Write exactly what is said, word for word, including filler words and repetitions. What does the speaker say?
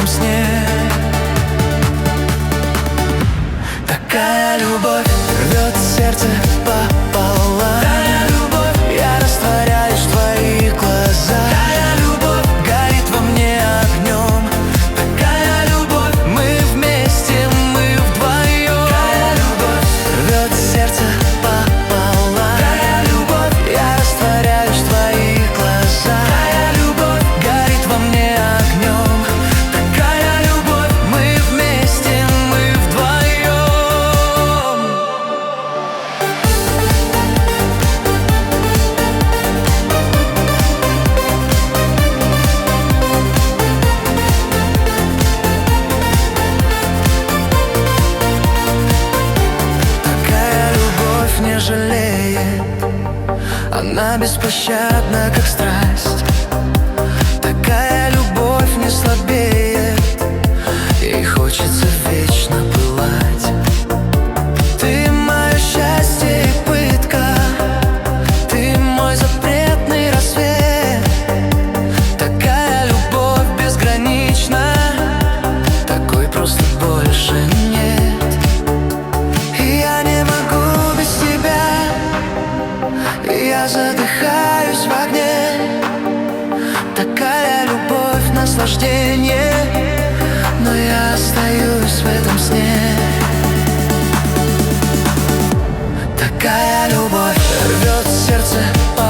этом сне. Такая любовь рвет сердце пополам. Такая любовь, я растворяюсь в твоих глазах. Такая любовь горит во мне огнем. Такая любовь, мы вместе, мы вдвоем. Такая любовь рвет сердце пополам. Такая любовь, я растворяюсь в твоих глазах. Такая любовь горит во мне огнем. Такая любовь, мы вместе, мы вдвоем. Такая любовь не жалеет, она беспощадна, как страсть. Такая любовь не слабеет, ей хочется вечно пылать. Ты мое счастье и пытка, ты мой запретный рассвет. Такая любовь безгранична, такой просто больше нет. И я не могу без тебя, я задыхаюсь в огне. Такая любовь, наслаждение, но я остаюсь в этом сне. Такая любовь рвет сердце